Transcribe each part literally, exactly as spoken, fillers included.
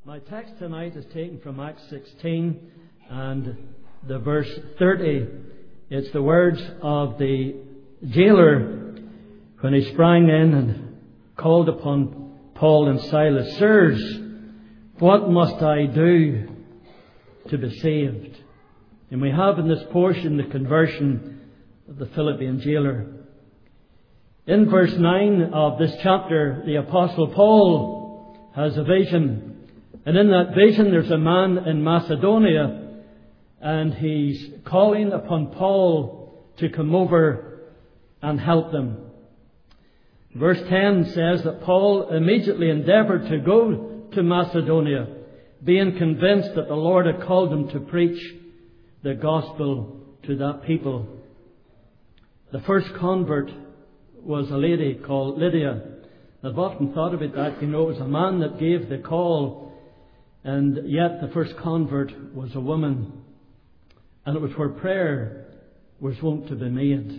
My text tonight is taken from Acts sixteen and the verse thirty. It's the words of the jailer when he sprang in and called upon Paul and Silas. Sirs, what must I do to be saved? And we have in this portion the conversion of the Philippian jailer. In verse nine of this chapter, the Apostle Paul has a vision. And in that vision there's a man in Macedonia, and he's calling upon Paul to come over and help them. Verse ten says that Paul immediately endeavoured to go to Macedonia, being convinced that the Lord had called him to preach the gospel to that people. The first convert was a lady called Lydia. I've often thought about that. You know, it was a man that gave the call, and yet the first convert was a woman. And it was where prayer was wont to be made.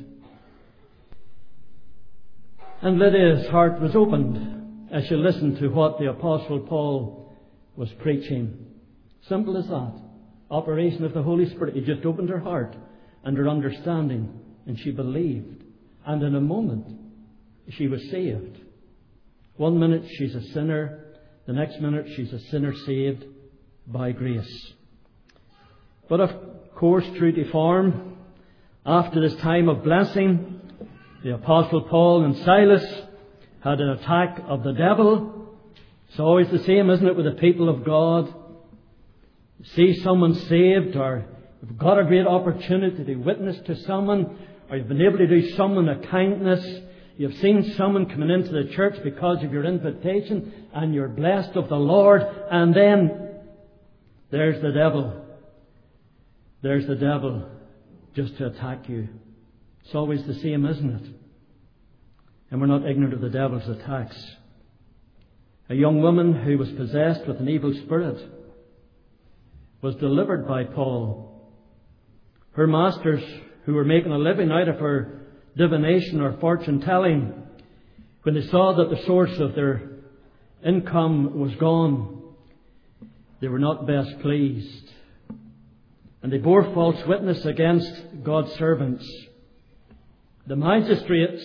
And Lydia's heart was opened as she listened to what the Apostle Paul was preaching. Simple as that. Operation of the Holy Spirit. He just opened her heart and her understanding, and she believed. And in a moment, she was saved. One minute she's a sinner. The next minute she's a sinner saved by grace. But of course, true to form, after this time of blessing, the Apostle Paul and Silas had an attack of the devil. It's always the same, isn't it, with the people of God? You see someone saved, or you've got a great opportunity to witness to someone, or you've been able to do someone a kindness. You've seen someone coming into the church because of your invitation, and you're blessed of the Lord, and then there's the devil. There's the devil just to attack you. It's always the same, isn't it? And we're not ignorant of the devil's attacks. A young woman who was possessed with an evil spirit was delivered by Paul. Her masters, who were making a living out of her divination or fortune telling, when they saw that the source of their income was gone, they were not best pleased. And they bore false witness against God's servants. The magistrates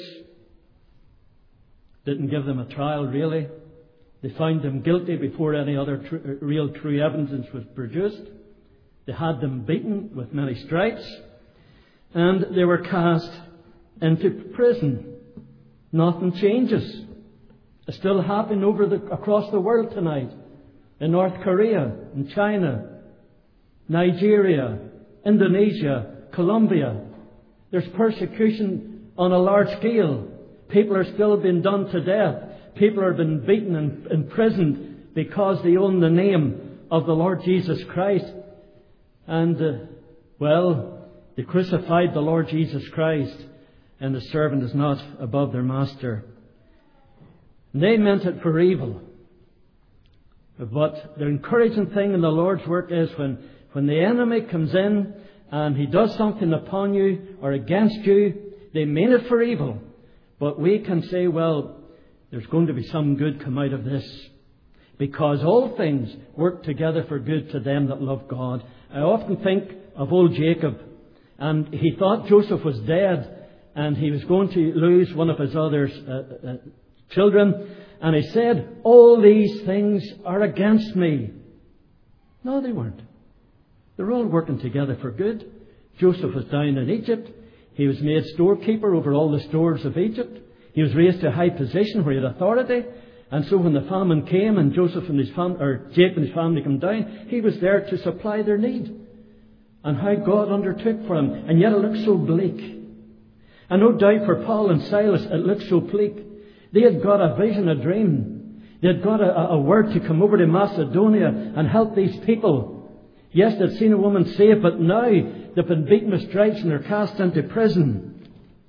didn't give them a trial, really. They found them guilty before any other tr- real true evidence was produced. They had them beaten with many stripes, and they were cast into prison. Nothing changes. It's still happening over the, across the world tonight. In North Korea, in China, Nigeria, Indonesia, Colombia. There's persecution on a large scale. People are still being done to death. People are being beaten and imprisoned because they own the name of the Lord Jesus Christ. And, uh, well, they crucified the Lord Jesus Christ, and the servant is not above their master. And they meant it for evil. But the encouraging thing in the Lord's work is when, when the enemy comes in and he does something upon you or against you, they mean it for evil. But we can say, well, there's going to be some good come out of this, because all things work together for good to them that love God. I often think of old Jacob, and he thought Joseph was dead and he was going to lose one of his other uh, uh, children. And he said, all these things are against me. No, they weren't. They're all working together for good. Joseph was down in Egypt. He was made storekeeper over all the stores of Egypt. He was raised to a high position where he had authority. And so when the famine came and Joseph and his fam- or Jacob and his family came down, he was there to supply their need. And how God undertook for him. And yet it looked so bleak. And no doubt for Paul and Silas it looked so bleak. They had got a vision, a dream. They had got a, a word to come over to Macedonia and help these people. Yes, they'd seen a woman saved, but now they've been beaten with stripes and they're cast into prison.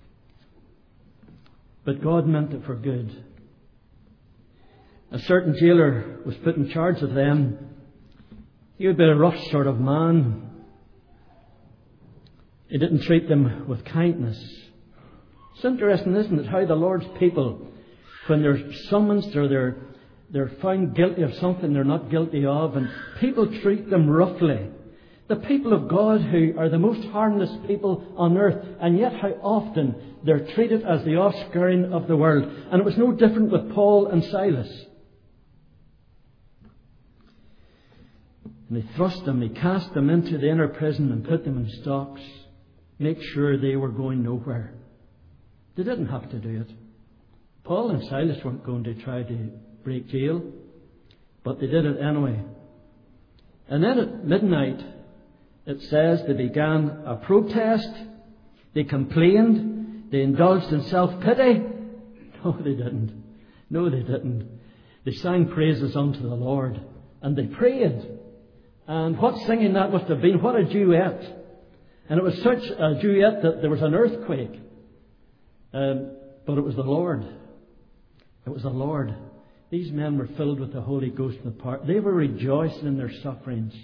But God meant it for good. A certain jailer was put in charge of them. He would be a rough sort of man. He didn't treat them with kindness. It's interesting, isn't it, how the Lord's people, when they're summoned or they're they're found guilty of something they're not guilty of, and people treat them roughly. The people of God, who are the most harmless people on earth, and yet how often they're treated as the offscouring of the world. And it was no different with Paul and Silas. And they thrust them, they cast them into the inner prison and put them in stocks. Make sure they were going nowhere. They didn't have to do it. Paul and Silas weren't going to try to break jail, but they did it anyway. And then at midnight, it says they began a protest. They complained. They indulged in self-pity. No, they didn't. No, they didn't. They sang praises unto the Lord. And they prayed. And what singing that must have been. What a duet. And it was such a duet that there was an earthquake. Um, but it was the Lord. It was the Lord. These men were filled with the Holy Ghost and the power. They were rejoicing in their sufferings.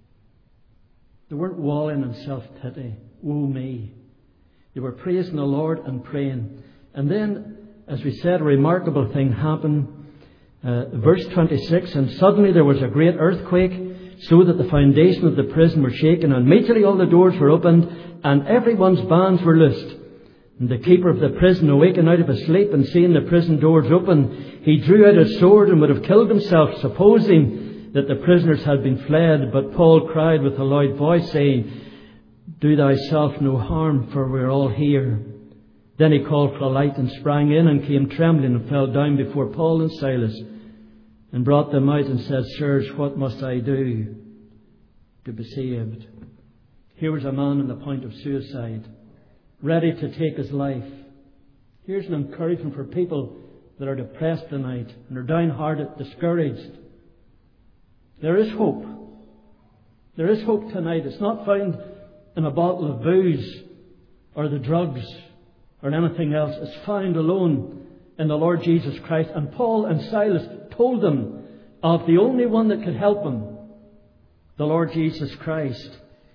They weren't wallowing in self-pity. Woe me. They were praising the Lord and praying. And then, as we said, a remarkable thing happened. Uh, verse twenty-six, and suddenly there was a great earthquake, so that the foundation of the prison were shaken. And immediately all the doors were opened, and everyone's bands were loosed. And the keeper of the prison, awakened out of his sleep, and seeing the prison doors open, he drew out his sword and would have killed himself, supposing that the prisoners had been fled. But Paul cried with a loud voice, saying, Do thyself no harm, for we're all here. Then he called for a light and sprang in and came trembling and fell down before Paul and Silas and brought them out and said, Sirs, what must I do to be saved? Here was a man on the point of suicide, ready to take his life. Here's an encouragement for people that are depressed tonight and are downhearted, discouraged. There is hope. There is hope tonight. It's not found in a bottle of booze or the drugs or anything else. It's found alone in the Lord Jesus Christ. And Paul and Silas told them of the only one that could help them, the Lord Jesus Christ.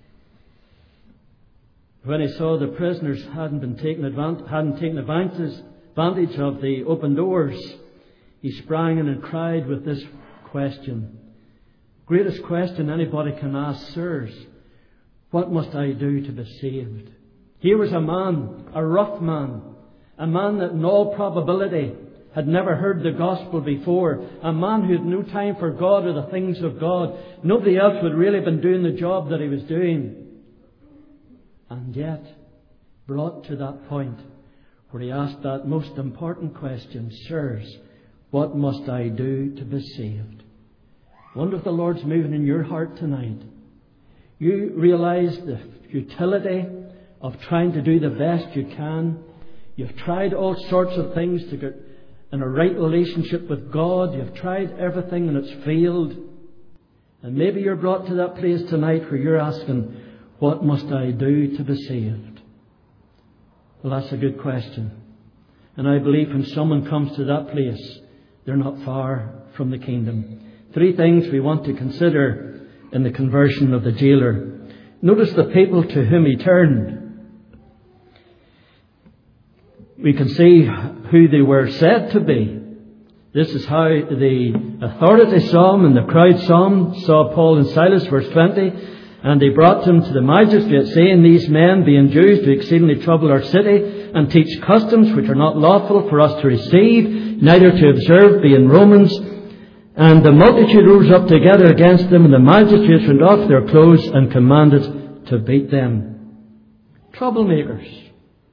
When he saw the prisoners hadn't been taken advantage, hadn't taken advantage, advantage of the open doors, he sprang in and cried with this question. Greatest question anybody can ask, Sirs, what must I do to be saved? Here was a man, a rough man, a man that in all probability had never heard the gospel before, a man who had no time for God or the things of God. Nobody else would really have been doing the job that he was doing. And yet, brought to that point where he asked that most important question, Sirs, what must I do to be saved? I wonder if the Lord's moving in your heart tonight. You realize the futility of trying to do the best you can. You've tried all sorts of things to get in a right relationship with God. You've tried everything and it's failed. And maybe you're brought to that place tonight where you're asking, what must I do to be saved? Well, that's a good question. And I believe when someone comes to that place, they're not far from the kingdom. Three things we want to consider in the conversion of the jailer. Notice the people to whom he turned. We can see who they were said to be. This is how the authority saw him, and the crowd saw him, saw Paul and Silas, verse twenty. And they brought them to the magistrate, saying, These men, being Jews, do exceedingly trouble our city, and teach customs which are not lawful for us to receive, neither to observe, being Romans. And the multitude rose up together against them, and the magistrates rent off their clothes and commanded to beat them. Troublemakers.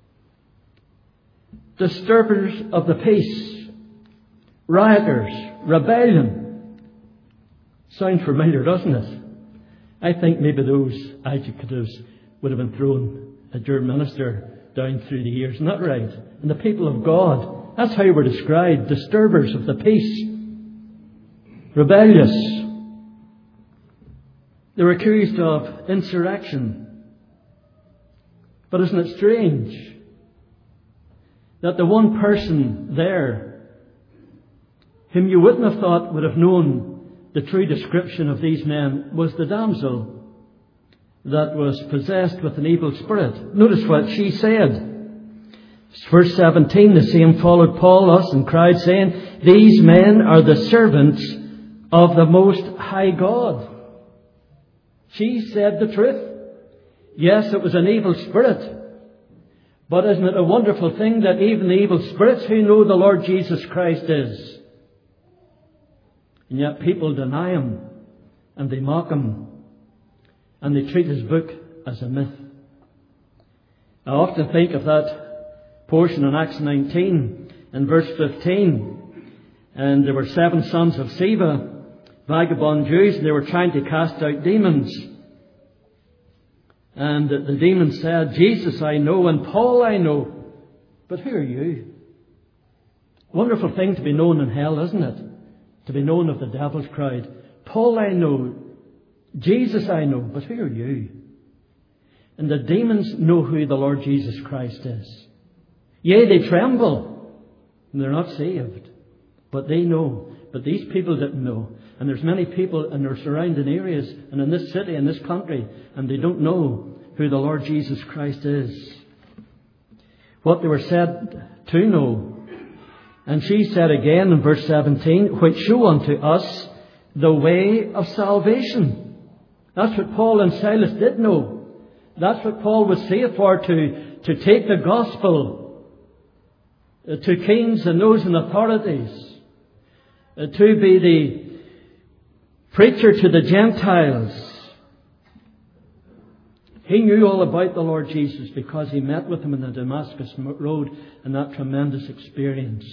Disturbers of the peace. Rioters. Rebellion. Sounds familiar, doesn't it? I think maybe those adjectives would have been thrown at your minister down through the years. Isn't that right? And the people of God, that's how we're described. Disturbers of the peace. Rebellious. They were accused of insurrection. But isn't it strange that the one person there whom you wouldn't have thought would have known the true description of these men was the damsel that was possessed with an evil spirit? Notice what she said. Verse seventeen, the same followed Paul us and cried, saying, these men are the servants of the Most High God. She said the truth. Yes, it was an evil spirit. But isn't it a wonderful thing that even the evil spirits who know the Lord Jesus Christ is, and yet people deny Him, and they mock Him, and they treat His book as a myth. I often think of that portion in Acts nineteen, in verse fifteen. And there were seven sons of Sceva, vagabond Jews, and they were trying to cast out demons. And the demons said, Jesus I know, and Paul I know, but who are you? Wonderful thing to be known in hell, isn't it? To be known of the devil's crowd. Paul I know, Jesus I know, but who are you? And the demons know who the Lord Jesus Christ is. Yea, they tremble, and they're not saved. But they know. But these people didn't know. And there's many people in their surrounding areas and in this city, in this country, and they don't know who the Lord Jesus Christ is. What they were said to know. And she said again in verse seventeen, which show unto us the way of salvation. That's what Paul and Silas did know. That's what Paul was saved for, to, to take the gospel to kings and those in authorities. Uh, to be the preacher to the Gentiles. He knew all about the Lord Jesus because he met with him in the Damascus Road in that tremendous experience.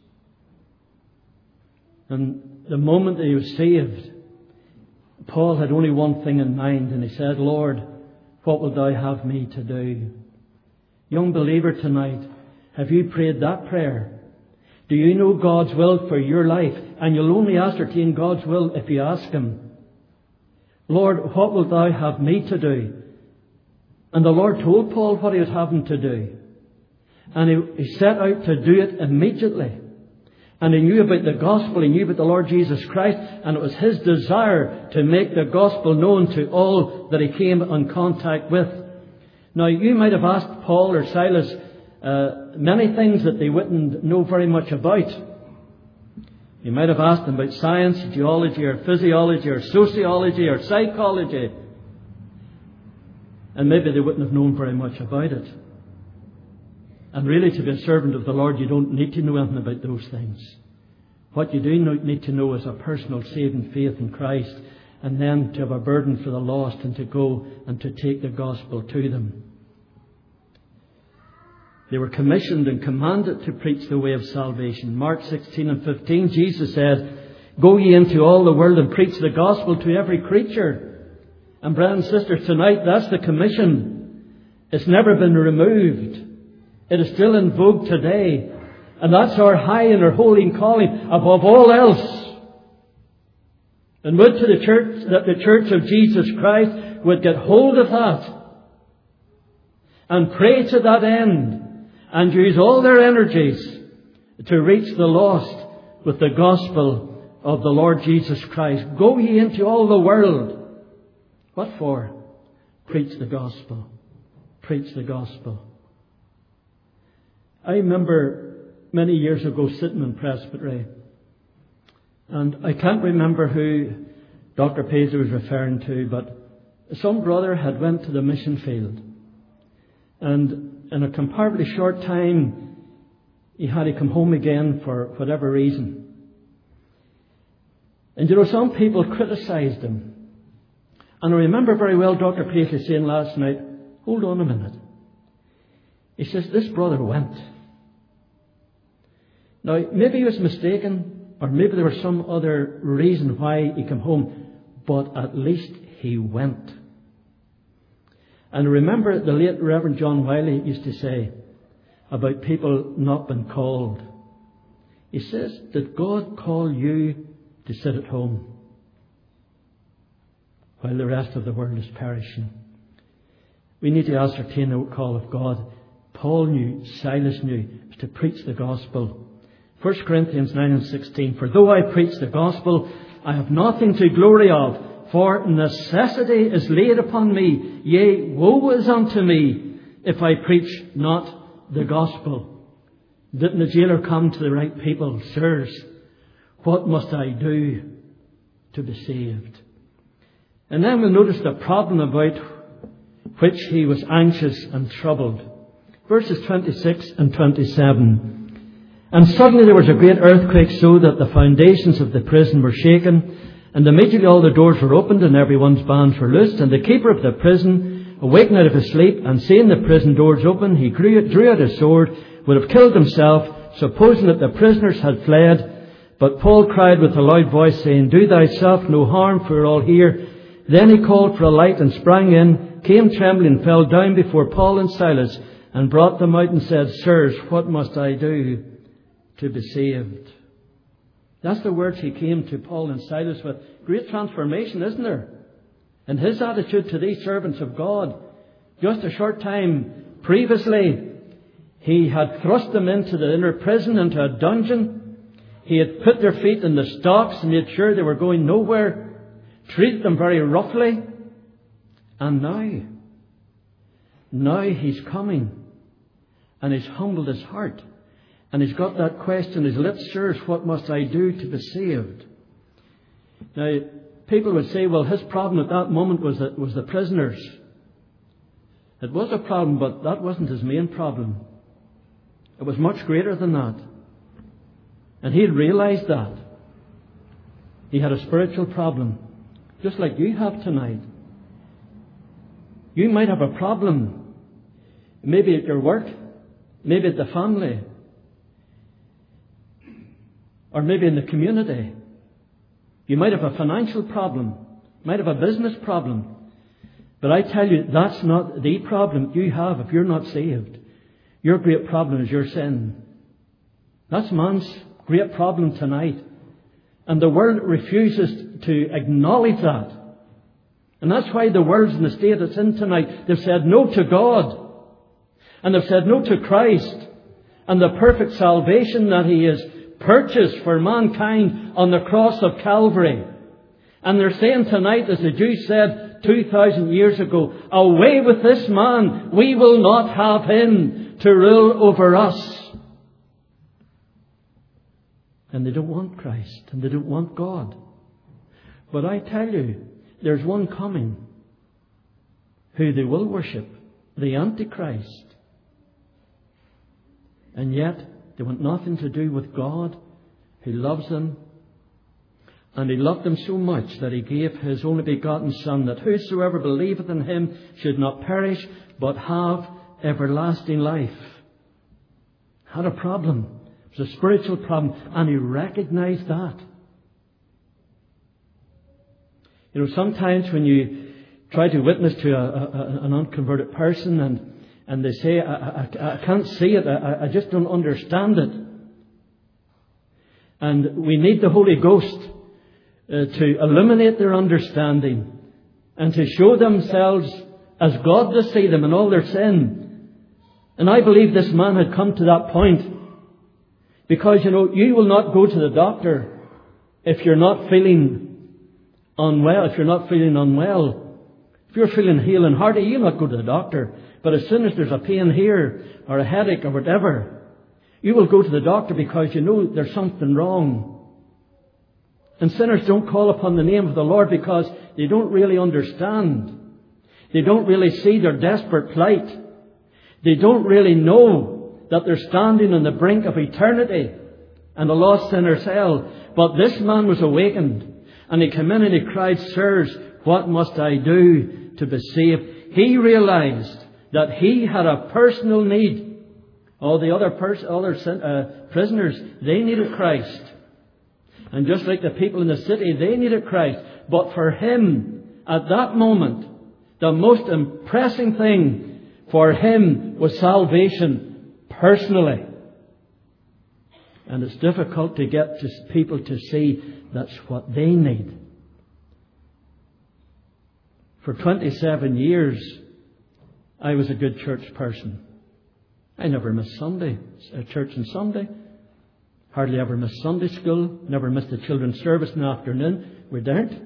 And the moment that he was saved, Paul had only one thing in mind, and he said, Lord, what wilt thou have me to do? Young believer tonight, have you prayed that prayer? Do you know God's will for your life? And you'll only ascertain God's will if you ask Him. Lord, what wilt thou have me to do? And the Lord told Paul what He would have him to do. And he, he set out to do it immediately. And he knew about the gospel, he knew about the Lord Jesus Christ, and it was his desire to make the gospel known to all that he came in contact with. Now, you might have asked Paul or Silas Uh, many things that they wouldn't know very much about. You might have asked them about science, geology, or physiology, or sociology, or psychology. And maybe they wouldn't have known very much about it. And really, to be a servant of the Lord, you don't need to know anything about those things. What you do need to know is a personal saving faith in Christ, and then to have a burden for the lost, and to go and to take the gospel to them. They were commissioned and commanded to preach the way of salvation. Mark sixteen and fifteen, Jesus said, Go ye into all the world and preach the gospel to every creature. And brothers and sisters, tonight, that's the commission. It's never been removed. It is still in vogue today. And that's our high and our holy calling above all else. And would to the church, that the church of Jesus Christ would get hold of that and pray to that end. And use all their energies to reach the lost with the gospel of the Lord Jesus Christ. Go ye into all the world. What for? Preach the gospel. Preach the gospel. I remember many years ago sitting in Presbytery, and I can't remember who Doctor Paisley was referring to, but some brother had went to the mission field, and in a comparatively short time, he had to come home again for whatever reason. And you know, some people criticised him. And I remember very well Doctor Paisley saying last night, hold on a minute. He says, this brother went. Now, maybe he was mistaken, or maybe there was some other reason why he came home, but at least he went. And remember, the late Reverend John Wiley used to say about people not being called. He says, did God call you to sit at home while the rest of the world is perishing? We need to ascertain the call of God. Paul knew, Silas knew, was to preach the gospel. First Corinthians nine and sixteen, For though I preach the gospel, I have nothing to glory of, for necessity is laid upon me. Yea, woe is unto me if I preach not the gospel. Didn't the jailer come to the right people? Sirs, What must I do to be saved? And then we'll notice the problem about which he was anxious and troubled. Verses twenty-six and twenty-seven. And suddenly there was a great earthquake, so that the foundations of the prison were shaken. And immediately all the doors were opened, and everyone's bands were loosed. And the keeper of the prison, awakened out of his sleep, and seeing the prison doors open, he drew out his sword, would have killed himself, supposing that the prisoners had fled. But Paul cried with a loud voice, saying, Do thyself no harm, for we are all here. Then he called for a light and sprang in, came trembling, fell down before Paul and Silas, and brought them out and said, Sirs, what must I do to be saved? That's the words he came to Paul and Silas with. Great transformation, isn't there? And his attitude to these servants of God. Just a short time previously, he had thrust them into the inner prison, into a dungeon. He had put their feet in the stocks and made sure they were going nowhere. Treated them very roughly. And now, now he's coming. And he's humbled his heart. And he's got that question, his lips, Sirs, what must I do to be saved? Now, people would say, well, his problem at that moment was the, was the prisoners. It was a problem, but that wasn't his main problem. It was much greater than that. And he had realized that. He had a spiritual problem, just like you have tonight. You might have a problem, maybe at your work, maybe at the family, or maybe in the community. You might have a financial problem. You might have a business problem. But I tell you, that's not the problem you have if you're not saved. Your great problem is your sin. That's man's great problem tonight. And the world refuses to acknowledge that. And that's why the world's in the state it's in tonight. They've said no to God. And they've said no to Christ. And the perfect salvation that He has purchased for mankind on the cross of Calvary. And they're saying tonight, as the Jews said two thousand years ago, away with this man. We will not have him to rule over us. And they don't want Christ. And they don't want God. But I tell you, there's one coming who they will worship. The Antichrist. And yet, they want nothing to do with God, who loves them. And He loved them so much that He gave His only begotten Son, that whosoever believeth in Him should not perish, but have everlasting life. Had a problem. It was a spiritual problem. And He recognized that. You know, sometimes when you try to witness to a, a, an unconverted person and And they say, I, I, I can't see it. I, I just don't understand it. And we need the Holy Ghost uh, to illuminate their understanding and to show themselves as God to see them in all their sin. And I believe this man had come to that point. Because, you know, you will not go to the doctor if you're not feeling unwell, if you're not feeling unwell. If you're feeling hale and hearty, you'll not go to the doctor. But as soon as there's a pain here, or a headache, or whatever, you will go to the doctor because you know there's something wrong. And sinners don't call upon the name of the Lord because they don't really understand. They don't really see their desperate plight. They don't really know that they're standing on the brink of eternity and a lost sinner's hell. But this man was awakened, and he came in and he cried, Sirs, what must I do to be saved? He realized that he had a personal need. All the other pers- other uh, prisoners, they needed Christ. And just like the people in the city, they needed Christ. But for him, at that moment, the most impressing thing for him was salvation personally. And it's difficult to get to people to see that's what they need. For twenty-seven years, I was a good church person. I never missed Sunday, uh, church on Sunday. Hardly ever missed Sunday school. Never missed a children's service in the afternoon. We daren't.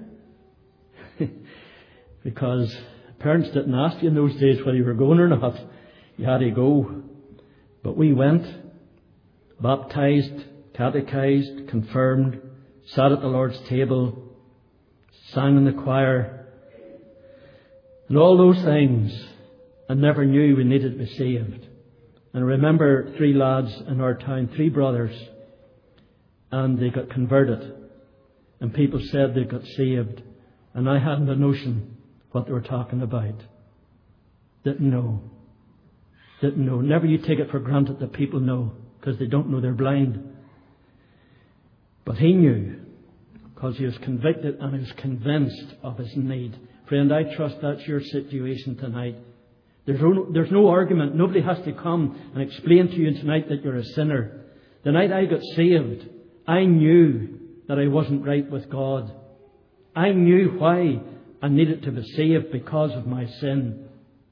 Because parents didn't ask you in those days whether you were going or not. You had to go. But we went, baptized, catechized, confirmed, sat at the Lord's table, sang in the choir, and all those things, and never knew we needed to be saved. And I remember three lads in our town, three brothers, and they got converted. And people said they got saved. And I hadn't a notion what they were talking about. Didn't know. Didn't know. Never you take it for granted that people know, because they don't know, they're blind. But he knew, because he was convicted and he was convinced of his need. Friend, I trust that's your situation tonight. There's no, there's no argument. Nobody has to come and explain to you tonight that you're a sinner. The night I got saved, I knew that I wasn't right with God. I knew why I needed to be saved, because of my sin.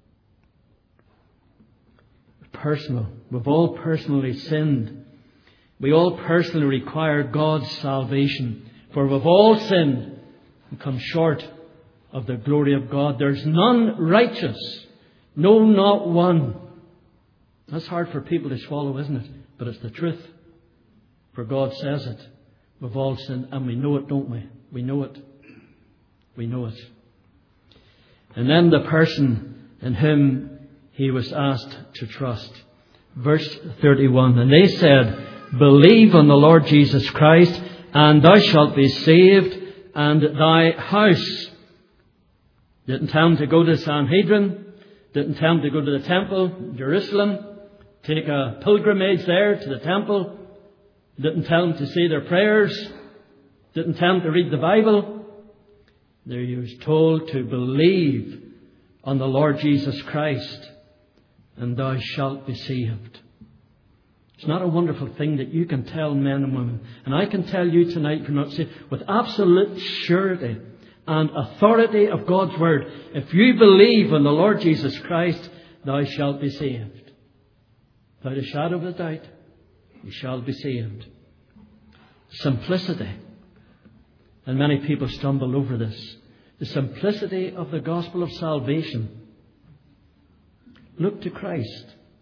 Personal. We've all personally sinned. We all personally require God's salvation. For we've all sinned and come short of the glory of God. There's none righteous. No, not one. That's hard for people to swallow, isn't it? But it's the truth. For God says it. We've all sinned, and we know it, don't we? We know it. We know it. And then the person in whom he was asked to trust. Verse thirty-one. And they said, believe on the Lord Jesus Christ, and thou shalt be saved, and thy house. Didn't tell him to go to the Sanhedrin. Didn't tell him to go to the temple, Jerusalem. Take a pilgrimage there to the temple. Didn't tell him to say their prayers. Didn't tell him to read the Bible. There he was told to believe on the Lord Jesus Christ, and thou shalt be saved. It's not a wonderful thing that you can tell men and women. And I can tell you tonight, if you're not saved, with absolute surety and authority of God's Word, if you believe on the Lord Jesus Christ, thou shalt be saved. Without a shadow of a doubt, you shall be saved. Simplicity. And many people stumble over this. The simplicity of the gospel of salvation. Look to Christ.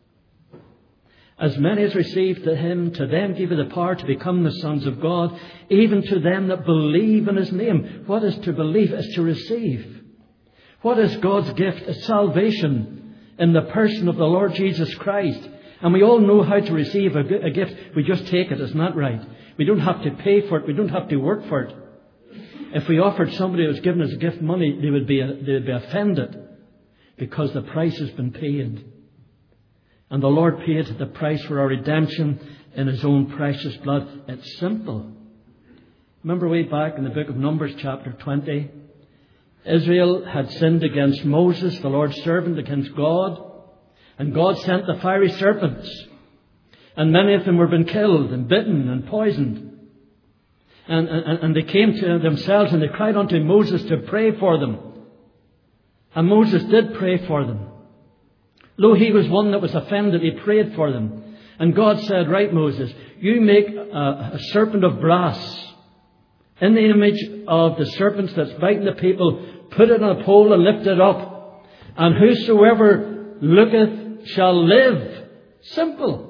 As many as received to him, to them gave he the power to become the sons of God, even to them that believe in his name. What is to believe? Is to receive. What is God's gift? It's salvation in the person of the Lord Jesus Christ. And we all know how to receive a, a gift. We just take it. Isn't that right? We don't have to pay for it. We don't have to work for it. If we offered somebody who was giving us a gift money, they would be, they would be offended, because the price has been paid. And the Lord paid the price for our redemption in his own precious blood. It's simple. Remember way back in the book of Numbers chapter twenty, Israel had sinned against Moses, the Lord's servant, against God. And God sent the fiery serpents. And many of them were being killed and bitten and poisoned. And, and, and they came to themselves and they cried unto Moses to pray for them. And Moses did pray for them. Lo, he was one that was offended. He prayed for them. And God said, right, Moses, you make a, a serpent of brass in the image of the serpents that's biting the people. Put it on a pole and lift it up. And whosoever looketh shall live. Simple.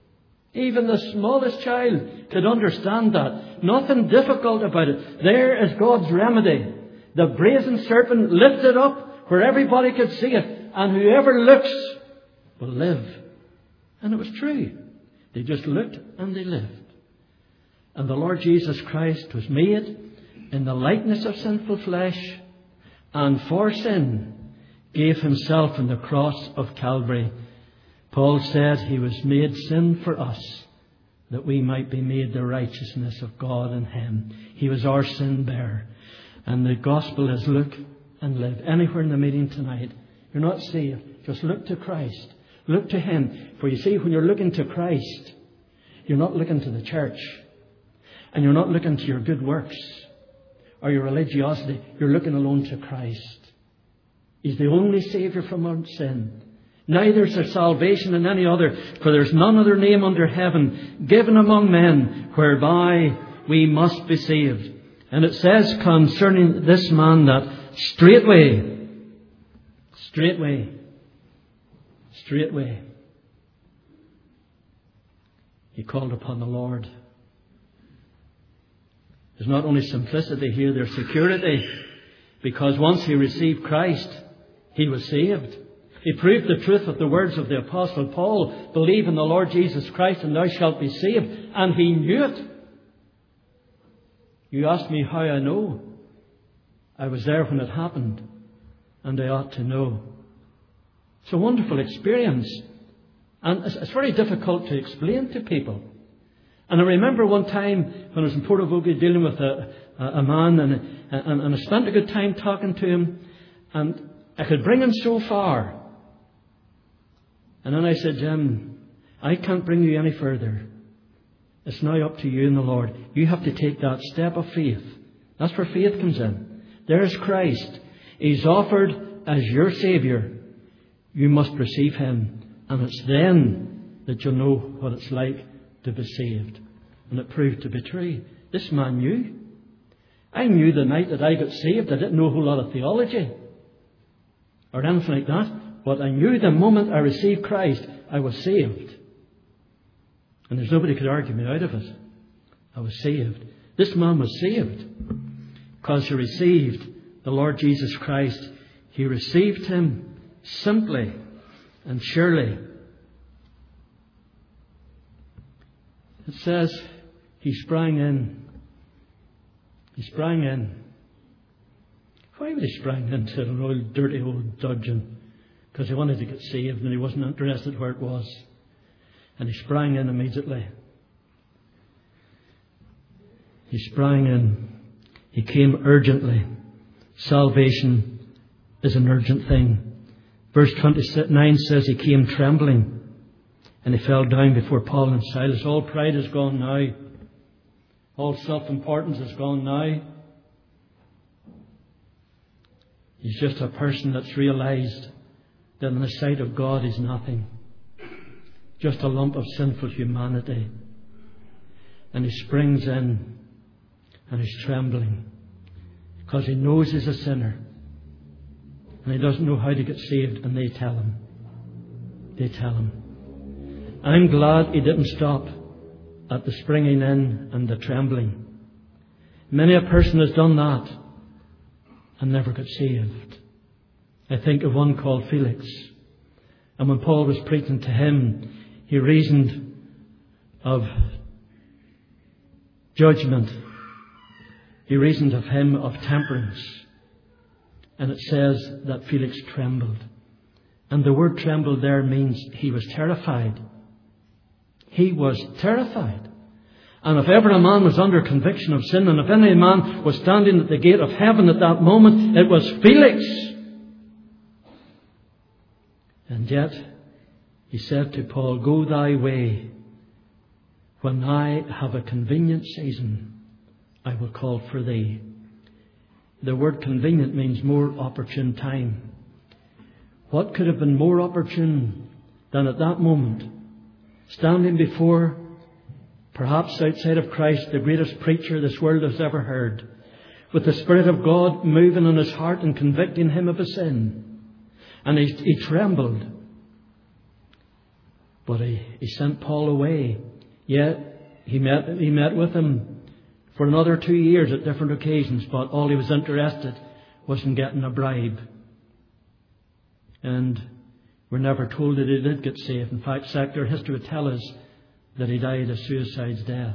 Even the smallest child could understand that. Nothing difficult about it. There is God's remedy. The brazen serpent lifted up where everybody could see it. And whoever looks will live. And it was true. They just looked and they lived. And the Lord Jesus Christ was made in the likeness of sinful flesh, and for sin gave himself on the cross of Calvary. Paul said he was made sin for us, that we might be made the righteousness of God in him. He was our sin bearer. And the gospel is look and live. Anywhere in the meeting tonight, you're not saved, just look to Christ. Look to him. For you see, when you're looking to Christ, you're not looking to the church. And you're not looking to your good works or your religiosity. You're looking alone to Christ. He's the only Saviour from our sin. Neither is there salvation in any other, for there's none other name under heaven given among men whereby we must be saved. And it says concerning this man that straightway, straightway, straightway, he called upon the Lord. There's not only simplicity here, there's security. Because once he received Christ, he was saved. He proved the truth of the words of the Apostle Paul, believe in the Lord Jesus Christ and thou shalt be saved. And he knew it. You ask me how I know. I was there when it happened, and I ought to know. It's a wonderful experience. And it's very difficult to explain to people. And I remember one time when I was in Portavogie dealing with a, a, a man, and, and, and I spent a good time talking to him, and I could bring him so far. And then I said, Jim, I can't bring you any further. It's now up to you and the Lord. You have to take that step of faith. That's where faith comes in. There's Christ. He's offered as your Saviour. You must receive Him. And it's then that you'll know what it's like to be saved. And it proved to be true. This man knew. I knew the night that I got saved. I didn't know a whole lot of theology or anything like that. But I knew the moment I received Christ, I was saved. And there's nobody could argue me out of it. I was saved. This man was saved because he received the Lord Jesus Christ. He received Him simply and surely. It says he sprang in. He sprang in. Why would he sprang into an old dirty old dungeon? Because he wanted to get saved and he wasn't interested where it was. And he sprang in immediately. He sprang in. He came urgently. Salvation is an urgent thing. Verse twenty-nine says he came trembling. And he fell down before Paul and Silas. All pride is gone now. All self-importance is gone now. He's just a person that's realized that in the sight of God is nothing. Just a lump of sinful humanity. And he springs in and he's trembling because he knows he's a sinner and he doesn't know how to get saved, and they tell him. They tell him. I'm glad he didn't stop at the springing in and the trembling. Many a person has done that and never got saved. I think of one called Felix. And when Paul was preaching to him, he reasoned of judgment. He reasoned of him of temperance. And it says that Felix trembled. And the word trembled there means he was terrified. He was terrified. And if ever a man was under conviction of sin, and if any man was standing at the gate of heaven at that moment, it was Felix. And yet, he said to Paul, go thy way. When I have a convenient season, I will call for thee. The word convenient means more opportune time. What could have been more opportune than at that moment, standing before, perhaps outside of Christ, the greatest preacher this world has ever heard, with the Spirit of God moving in his heart and convicting him of his sin. And he, he trembled. But he, he sent Paul away. Yet he met, he met with him for another two years at different occasions, but all he was interested was in getting a bribe. And we're never told that he did get saved. In fact, secular history would tell us that he died a suicide's death.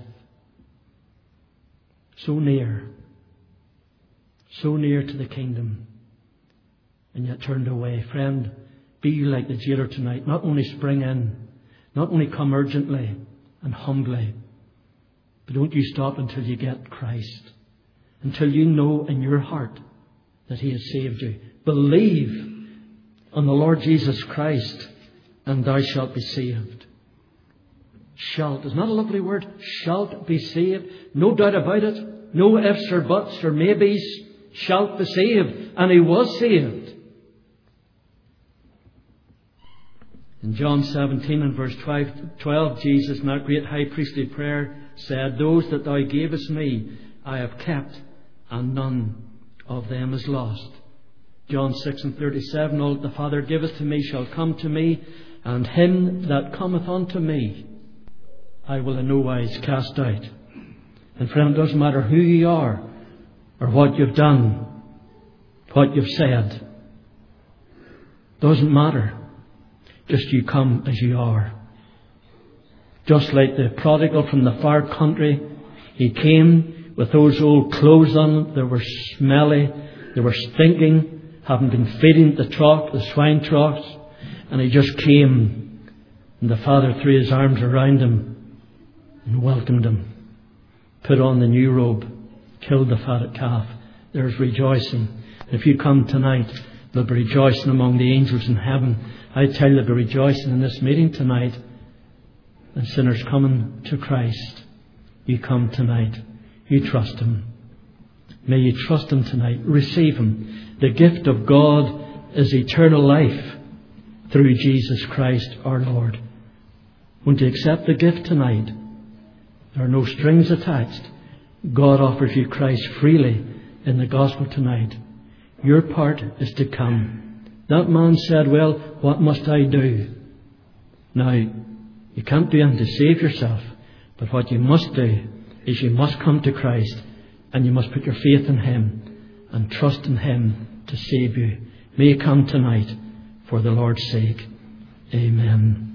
So near. So near to the kingdom. And yet turned away. Friend, be you like the jailer tonight. Not only spring in, not only come urgently and humbly, but don't you stop until you get Christ. Until you know in your heart that He has saved you. Believe on the Lord Jesus Christ and thou shalt be saved. Shalt. Isn't that a lovely word? Shalt be saved. No doubt about it. No ifs or buts or maybes. Shalt be saved. And he was saved. In John seventeen and verse twelve, Jesus in that great high priestly prayer said, those that thou gavest me I have kept, and none of them is lost. John six and thirty-seven, all that the Father giveth to me shall come to me, and him that cometh unto me I will in no wise cast out. And friend, it doesn't matter who you are or what you've done, what you've said. Doesn't matter. Just you come as you are. Just like the prodigal from the far country, he came with those old clothes on. They were smelly. They were stinking, having been feeding the trough, the swine troughs. And he just came, and the Father threw his arms around him and welcomed him. Put on the new robe, killed the fatted calf. There's rejoicing. If you come tonight, there'll be rejoicing among the angels in heaven. I tell you, there'll be rejoicing in this meeting tonight. And sinners coming to Christ. You come tonight. You trust Him. May you trust Him tonight. Receive Him. The gift of God is eternal life through Jesus Christ our Lord. Won't you accept the gift tonight? There are no strings attached. God offers you Christ freely in the gospel tonight. Your part is to come. That man said, well, what must I do? Now, you can't do anything to save yourself. But what you must do is you must come to Christ and you must put your faith in Him and trust in Him to save you. May you come tonight for the Lord's sake. Amen.